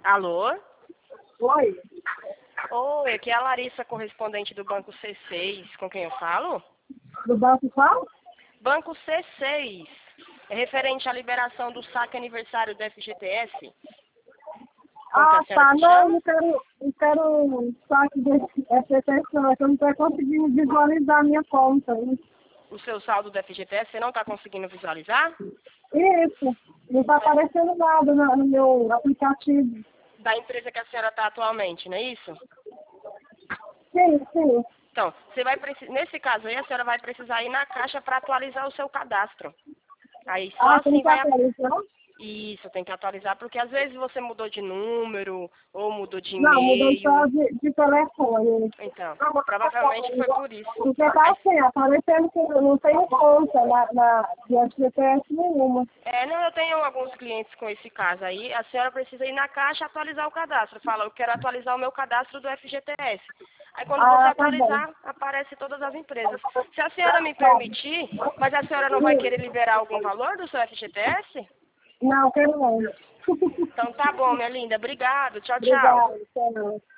Alô? Oi? Oi, aqui é a Larissa, correspondente do Banco C6. Com quem eu falo? Do banco qual? Banco C6. É referente à liberação do saque aniversário do FGTS. Como que a senhora Tá. se Não, chama? não quero saque desse FGTS, não. É que eu não estou conseguindo visualizar a minha conta. O seu saldo do FGTS, você não está conseguindo visualizar? Isso. Não está aparecendo nada no meu aplicativo. Da empresa que a senhora está atualmente, não é isso? Sim, sim. Então, nesse caso aí, a senhora vai precisar ir na Caixa para atualizar o seu cadastro. Aí só Tem assim que vai. atualizar? Isso, tem que atualizar, porque às vezes você mudou de número ou mudou de Não, mudou só e-mail. de telefone. Então, provavelmente foi por isso. Porque tá assim, aparecendo que eu não tenho conta de FGTS nenhuma. Não, eu tenho alguns clientes com esse caso aí. A senhora precisa ir na Caixa atualizar o cadastro. Fala, eu quero atualizar o meu cadastro do FGTS. Aí quando você Tá bom. atualizar, aparece todas as empresas. Se a senhora me permitir, mas a senhora não vai querer liberar algum valor do seu FGTS? Não, quero não. Então tá bom, minha linda. Obrigado. Tchau, tchau. Obrigada, até mais.